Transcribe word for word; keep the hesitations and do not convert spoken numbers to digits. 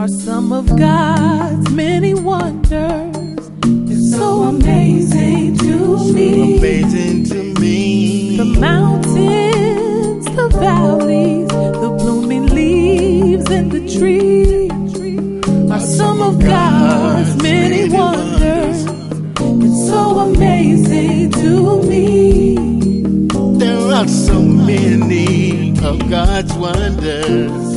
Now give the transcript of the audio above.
are some of God's many wonders. It's so amazing to me. Amazing to me. The mountains, the valleys, the blooming leaves and the trees are some of God's many wonders. It's so amazing to me. There are so many of God's wonders.